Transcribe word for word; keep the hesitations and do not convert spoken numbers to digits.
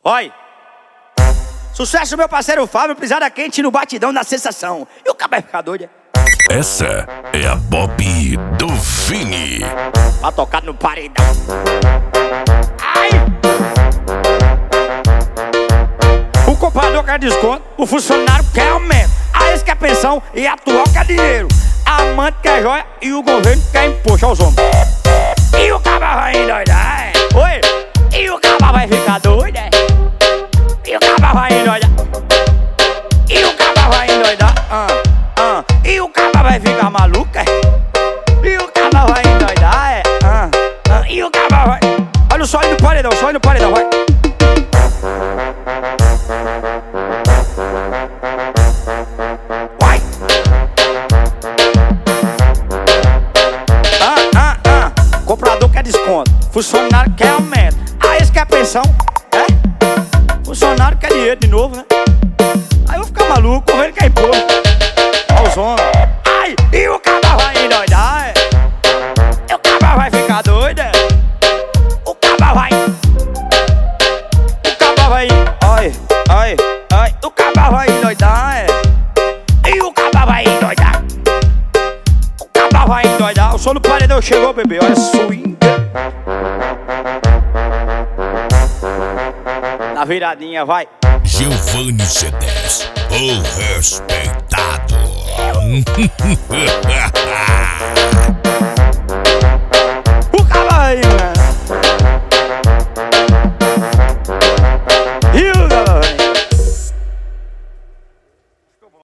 Oi. Sucesso, meu parceiro Fábio, pisada quente no batidão da sensação. E o cara vai ficar doido, é? Essa é a Bob do Vini. Pra tocar no paredão. Ai! O comprador quer desconto, o funcionário quer aumento, a ex quer pensão e a atual quer dinheiro, a amante quer joia e o governo quer imposto aos homens. E o cabra vai endoidar, é? Oi! E o cabra vai ficar doido, é? E o cabra vai endoidar. E o cabra vai endoidar, ah, ah. E o cabra vai ficar maluco, é? E o cabra vai endoidar, é? Ah, ah. E o cabra vai... Olha o sol no paredão, o sol no paredão, vai. Vai. Ah, ah, ah. Comprador quer desconto, funcionário quer aumento, a ex quer pensão, é? Funcionário quer dinheiro de novo, né? Aí eu vou ficar maluco, correndo quer imposto aos homens. Ai, e o cabra vai endoidar, é? E o cabra vai ficar doido, é? O cabra vai... O cabra vai... Ai, ai, ai. O cabra vai endoidar, é? E o cabra vai endoidar. O cabra vai endoidar. O som do paredão chegou, bebê. Olha, swing. Na viradinha, vai. Giovanni C dez, o respeitado.